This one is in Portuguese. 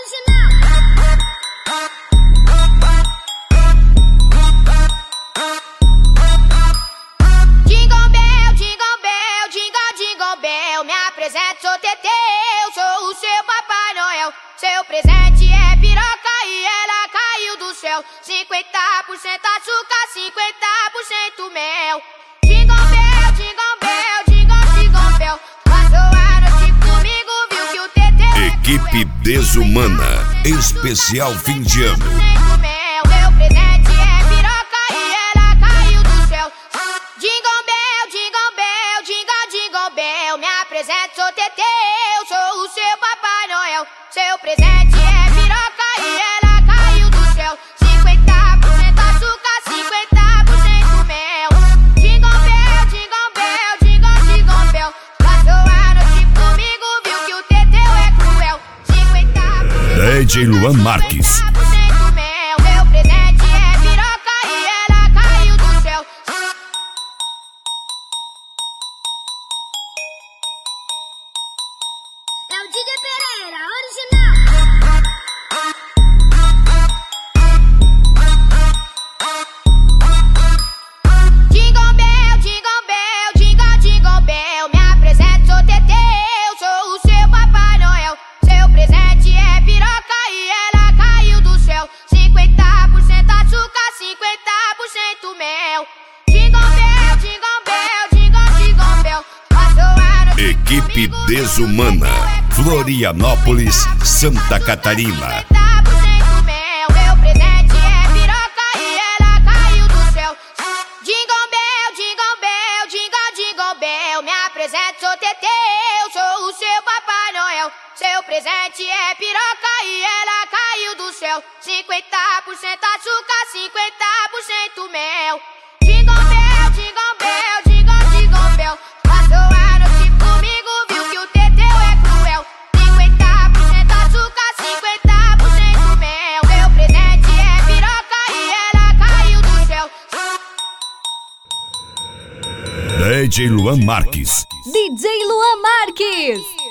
Sou Teteu, sou o seu Papai Noel. Seu presente é piroca e ela caiu do céu. 50% açúcar, 50% mel. Jingle bell, jingle bell, jingle, jingle bell. Passou a noite comigo, viu que o Teteu é Equipe Desumana, especial fim de ano. Seu presente é piroca e ela caiu do céu. Jingle bell, jingle bell, jingle, jingle bell. Me apresento, sou Teteu, sou o seu Papai Noel. Seu presente é piroca e ela caiu do céu. 50% açúcar, 50% mel. Jingle bell, jingle bell, jingle, jingle bell. Passou a noite comigo, viu que o Teteu é cruel. 50% DJ Luan Marques. mel. Meu presente é piroca e ela caiu do céu. É o Didi Pereira, original. Jingle bell, jingle bell, jingle, jingle bell. Me apresento, sou Teteu, sou o seu Papai Noel. Seu presente é piroca e ela caiu do céu. 50% açúcar, 50% mel. Jingle bell, jingle bell, jingle, jingle bell. Passou a noite Equipe comigo, Desumana, Florianópolis, Santa Catarina. 50% mel. Meu presente é piroca e ela caiu do céu. Jingle bell, jingle bell, jingle, jingle bell. Me apresento, sou Teteu, sou o seu Papai Noel. Seu presente é piroca e ela caiu do céu. 50% açúcar, 50% mel. Jingle bell, jingle bell, jingle, jingle bell. Passou a noite comigo, viu que o Teteu é cruel. 50% açúcar, 50% mel. Meu presente é piroca e ela caiu do céu. DJ Luan Marques. DJ Luan Marques.